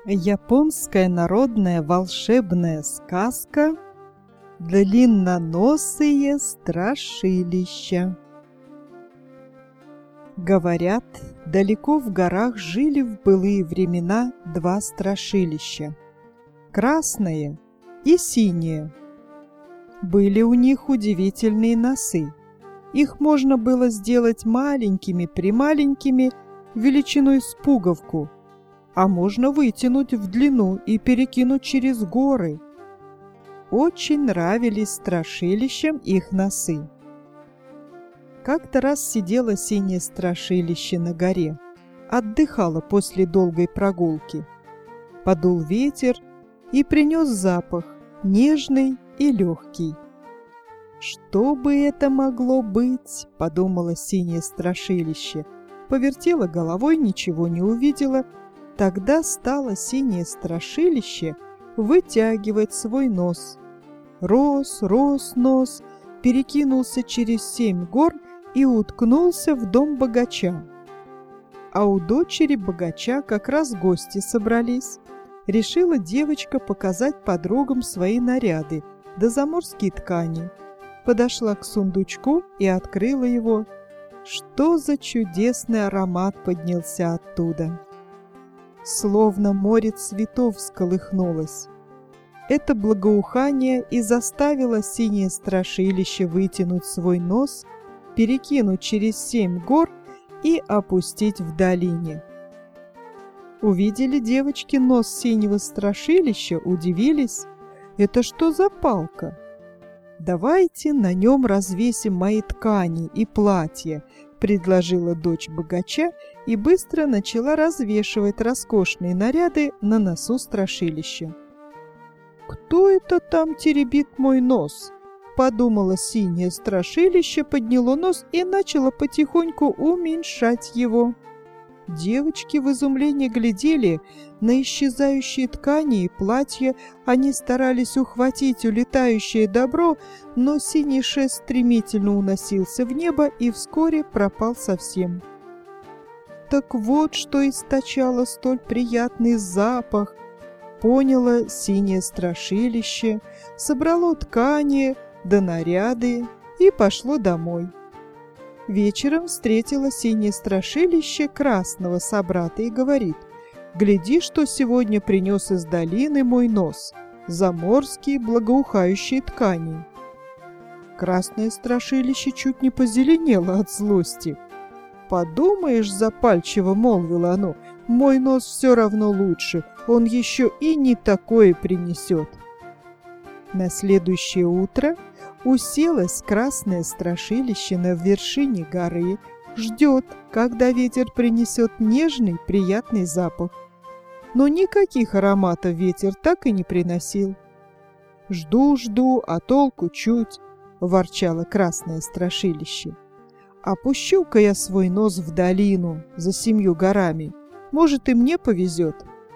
Японская народная волшебная сказка «Длинноносые страшилища». Говорят, далеко в горах жили в былые времена два страшилища – красное и синее. Были у них удивительные носы. Их можно было сделать маленькими-прималенькими, величиной с пуговку, а можно вытянуть в длину и перекинуть через горы. Очень нравились страшилищам их носы. Как-то раз сидело синее страшилище на горе, отдыхало после долгой прогулки. Подул ветер и принес запах, нежный и легкий. «Что бы это могло быть?» — подумало синее страшилище. Повертела головой, ничего не увидела. Тогда стало синее страшилище вытягивать свой нос. Рос нос, перекинулся через 7 гор и уткнулся в дом богача. А у дочери богача как раз гости собрались. Решила девочка показать подругам свои наряды да заморские ткани. Подошла к сундучку и открыла его. Что за чудесный аромат поднялся оттуда! Словно море цветов всколыхнулось. Это благоухание и заставило синее страшилище вытянуть свой нос, перекинуть через 7 гор и опустить в долине. Увидели девочки нос синего страшилища, удивились. Это что за палка? «Давайте на нем развесим мои ткани и платья», — предложила дочь богача и быстро начала развешивать роскошные наряды на носу страшилища. «Кто это там теребит мой нос?» — подумала синее страшилище, подняло нос и начало потихоньку уменьшать его. Девочки в изумлении глядели на исчезающие ткани и платья. Они старались ухватить улетающее добро, но синий шест стремительно уносился в небо и вскоре пропал совсем. Так вот, что источало столь приятный запах, поняло синее страшилище, собрало ткани да наряды и пошло домой. Вечером встретила синее страшилище красного собрата и говорит: «Гляди, что сегодня принес из долины мой нос, заморские благоухающие ткани». Красное страшилище чуть не позеленело от злости. «Подумаешь, запальчиво молвило оно, мой нос все равно лучше, он еще и не такое принесет». На следующее утро уселось красное страшилище на вершине горы, ждет, когда ветер принесет нежный, приятный запах. Но никаких ароматов ветер так и не приносил. «Жду, а толку чуть», — ворчало красное страшилище. «Опущу-ка я свой нос в долину за 7 горами, может, и мне повезет».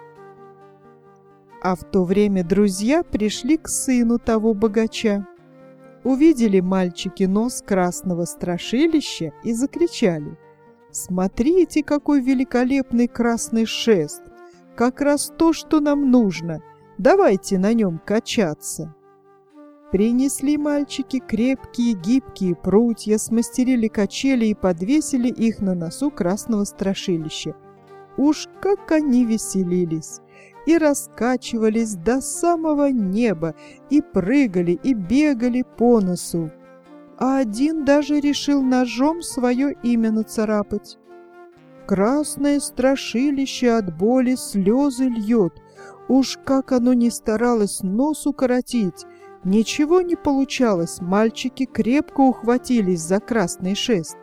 А в то время друзья пришли к сыну того богача. Увидели мальчики нос красного страшилища и закричали: «Смотрите, какой великолепный красный шест! Как раз то, что нам нужно! Давайте на нем качаться!» Принесли мальчики крепкие гибкие прутья, смастерили качели и подвесили их на носу красного страшилища. Уж как они веселились! И раскачивались до самого неба, и прыгали, и бегали по носу. А один даже решил ножом свое имя нацарапать. Красное страшилище от боли слезы льет. Уж как оно ни старалось нос укоротить, ничего не получалось, мальчики крепко ухватились за красный шест.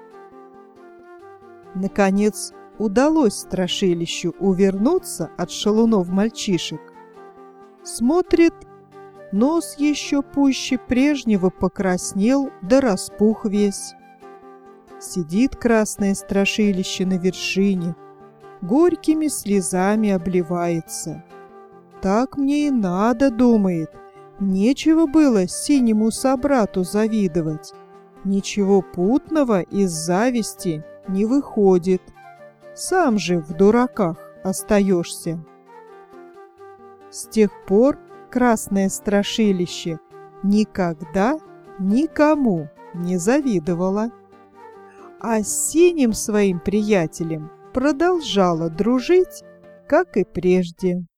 Наконец, удалось страшилищу увернуться от шалунов мальчишек. Смотрит, нос еще пуще прежнего покраснел да распух весь. Сидит красное страшилище на вершине, горькими слезами обливается. «Так мне и надо», — думает, — «нечего было синему собрату завидовать. Ничего путного из зависти не выходит. Сам же в дураках остаешься». С тех пор красное страшилище никогда никому не завидовало, а с синим своим приятелем продолжала дружить, как и прежде.